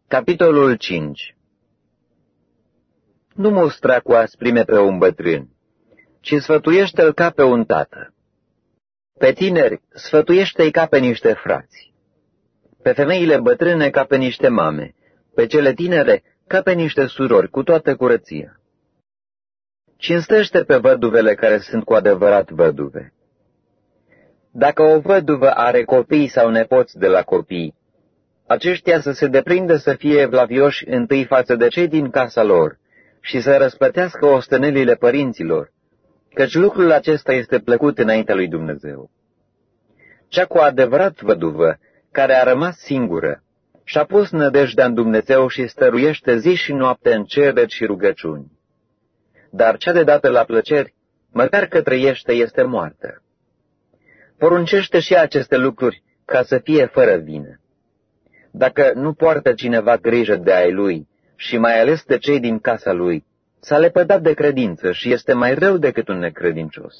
Capitolul 5. Nu mustra cu asprime pe un bătrân, ci sfătuiește-l ca pe un tată. Pe tineri sfătuiește-i ca pe niște frați, pe femeile bătrâne ca pe niște mame, pe cele tinere ca pe niște surori, cu toată curăția. Cinstește pe văduvele care sunt cu adevărat văduve. Dacă o văduvă are copii sau nepoți de la copii, aceștia să se deprindă să fie evlavioși întâi față de cei din casa lor și să răsplătească ostenelile părinților, căci lucrul acesta este plăcut înaintea lui Dumnezeu. Cea cu adevărat văduvă, care a rămas singură, și-a pus nădejdea în Dumnezeu și stăruiește zi și noapte în cereri și rugăciuni. Dar cea de dată la plăceri, măcar că trăiește, este moartă. Poruncește și aceste lucruri ca să fie fără vină. Dacă nu poartă cineva grijă de ai lui și mai ales de cei din casa lui, s-a lepădat de credință și este mai rău decât un necredincios.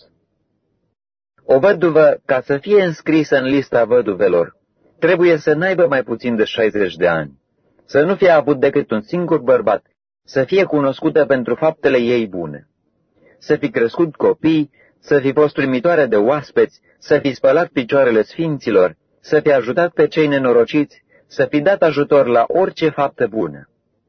O văduvă, ca să fie înscrisă în lista văduvelor, trebuie să n-aibă mai puțin de 60 de ani, să nu fie avut decât un singur bărbat, să fie cunoscută pentru faptele ei bune, să fi crescut copii, să fi fost primitoare de oaspeți, să fi spălat picioarele sfinților, să fi ajutat pe cei nenorociți, să fi dat ajutor la orice faptă bună.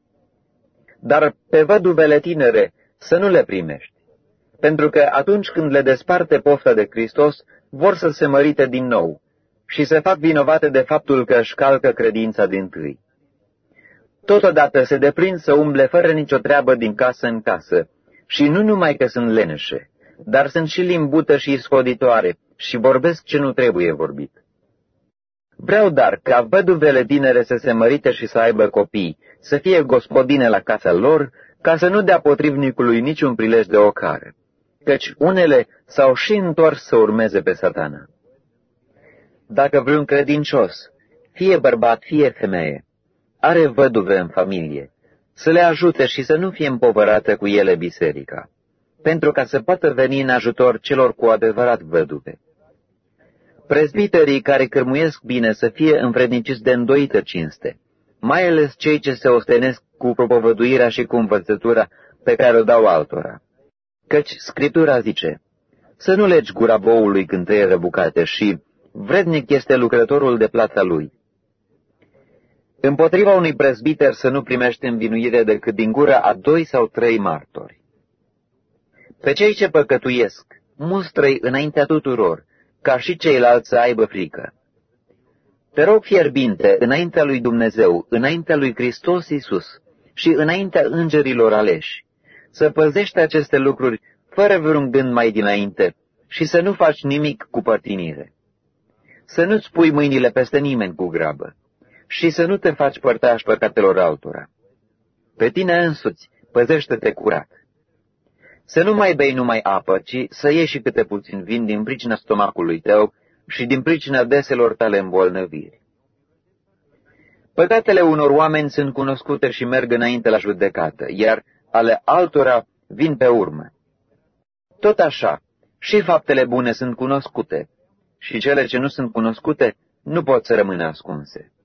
Dar pe văduvele tinere să nu le primești, pentru că atunci când le desparte pofta de Hristos, vor să se mărite din nou și se fac vinovate de faptul că își calcă credința dintâi. Totodată se deprind să umble fără nicio treabă din casă în casă, și nu numai că sunt leneșe, dar sunt și limbută și iscoditoare și vorbesc ce nu trebuie vorbit. Vreau dar ca văduvele tinere să se mărite și să aibă copii, să fie gospodine la casa lor, ca să nu dea potrivnicului niciun prilej de ocare, căci unele s-au și întors să urmeze pe Satana. Dacă vreun credincios, fie bărbat, fie femeie, are văduve în familie, să le ajute și să nu fie împovărată cu ele biserica, pentru ca să poată veni în ajutor celor cu adevărat văduve. Prezbiterii care cârmuiesc bine să fie învredniciți de îndoită cinste, mai ales cei ce se ostenesc cu propovăduirea și cu învățătura pe care o dau altora. Căci Scriptura zice, să nu legi gura boului când tăie răbucate și vrednic este lucrătorul de plata lui. Împotriva unui prezbiter să nu primești învinuire decât din gura a 2 sau 3 martori. Pe cei ce păcătuiesc, mustră-i înaintea tuturor, ca și ceilalți să aibă frică. Te rog fierbinte, înaintea lui Dumnezeu, înaintea lui Hristos Iisus și înaintea îngerilor aleși, să păzești aceste lucruri fără vreun gând mai dinainte și să nu faci nimic cu părtinire. Să nu-ți pui mâinile peste nimeni cu grabă și să nu te faci părtaș păcatelor altora. Pe tine însuți păzește-te curat. Să nu mai bei numai apă, ci să iei și câte puțin vin din pricina stomacului tău și din pricina deselor tale îmbolnăviri. Păcatele unor oameni sunt cunoscute și merg înainte la judecată, iar ale altora vin pe urmă. Tot așa, și faptele bune sunt cunoscute, și cele ce nu sunt cunoscute nu pot să rămână ascunse.